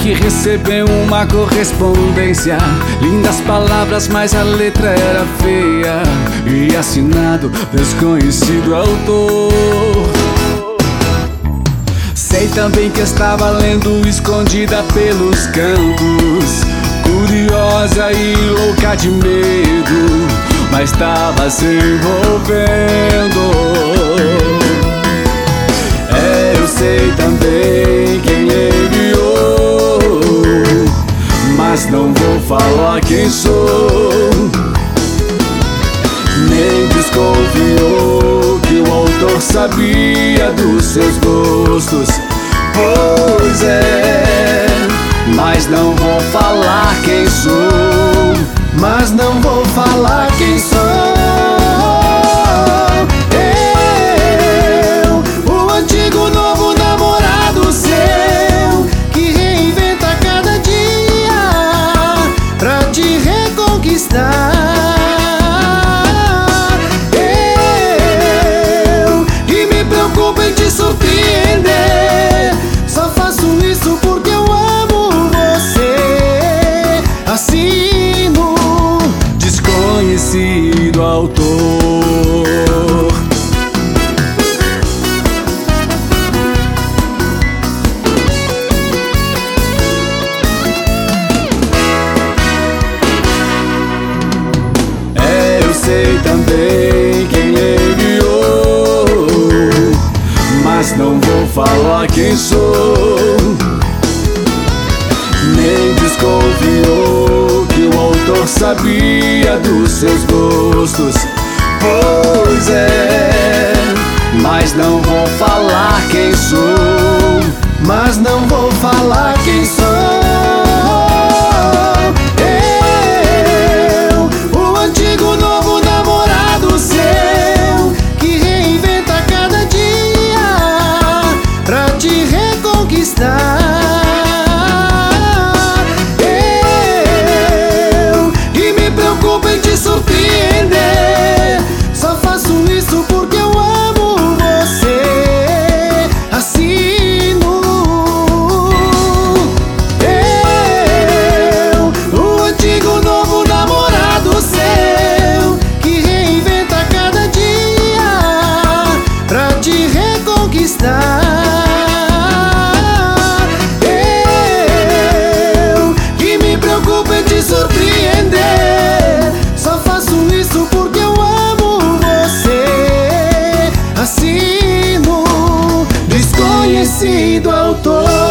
que recebeu uma correspondência, lindas palavras, mas a letra era feia, e assinado desconhecido autor. Sei também que estava lendo escondida pelos cantos, curiosa e louca de medo, mas estava se envolvendo. Eu sei também quem enviou, mas não vou falar quem sou. Nem desconfiou que o autor sabia dos seus gostos. Pois é, mas não vou falar quem sou. Mas não vou falar quem sou. Eu, o antigo novo namorado seu, que reinventa cada dia pra te reconquistar. Eu, que me preocupo em te surpreender, só faço isso porque eu amo você. Assino desconhecido autor. Eu sei também quem enviou, mas não vou falar quem sou. Nem desconfiou que o autor sabia dos seus gostos. Pois é, mas não vou falar quem sou. Mas não vou falar quem sou. Eu, o antigo novo namorado seu, que reinventa cada dia pra te reconquistar. Surpreender, só faço isso porque eu amo você. Assino. Eu, o antigo novo namorado seu, que reinventa cada dia pra te reconquistar. Eu, que me preocupo em te surpreender, só faço isso porque eu amo você. Assino desconhecido autor.